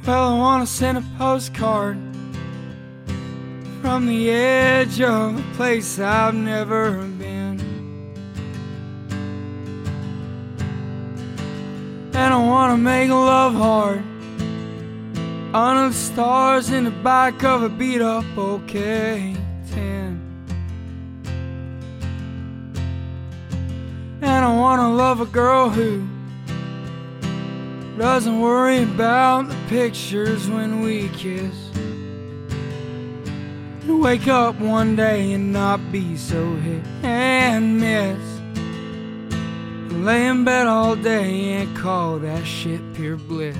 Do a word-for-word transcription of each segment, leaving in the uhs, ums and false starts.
Well, I wanna send a postcard from the edge of a place I've never been, and I wanna make love hard under the stars in the back of a beat up OK ten. And I wanna love a girl who doesn't worry about the pictures when we kiss, and wake up one day and not be so hit and miss, and lay in bed all day and call that shit pure bliss.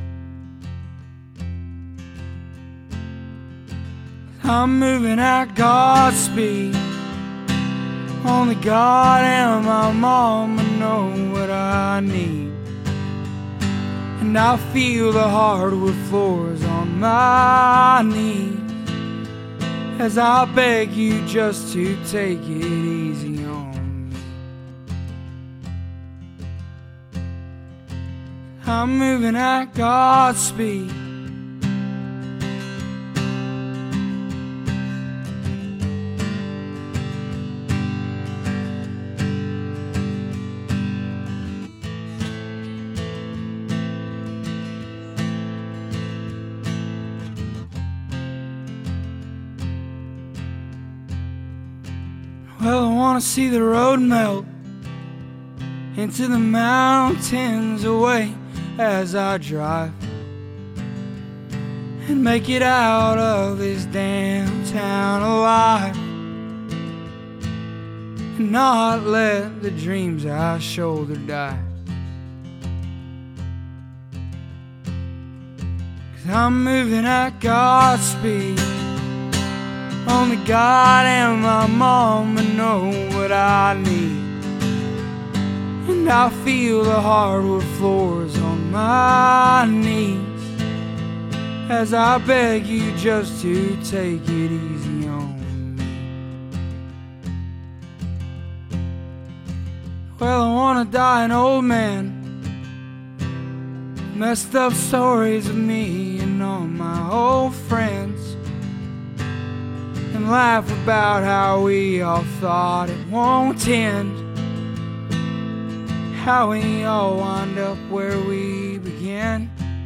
I'm moving at God's speed. Only God and my mama know what I need, and I feel the hardwood floors on my knees as I beg you just to take it easy on me. I'm moving at God's speed. Well, I wanna see the road melt into the mountains away as I drive, and make it out of this damn town alive, and not let the dreams I shoulder die. 'Cause I'm moving at God's speed. Only God and my mama know what I need, and I feel the hardwood floors on my knees as I beg you just to take it easy on me. Well, I wanna die an old man, messed up stories of me and all my old friends, and laugh about how we all thought it won't end, how we all wind up where we began.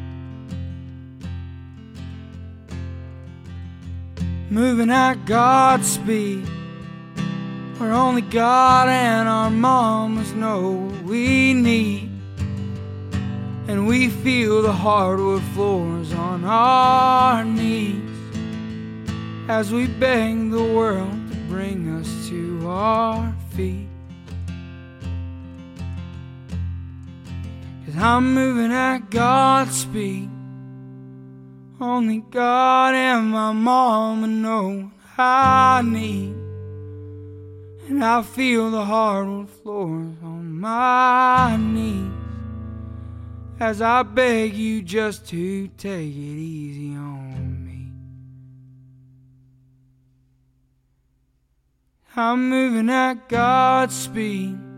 Moving at God's speed, where only God and our mamas know what we need, and we feel the hardwood floors on our knees as we beg the world to bring us to our feet. 'Cause I'm moving at God's speed. Only God and my mama know what I need, and I feel the hardwood floors on my knees as I beg you just to take it easy on me. I'm moving at God's speed.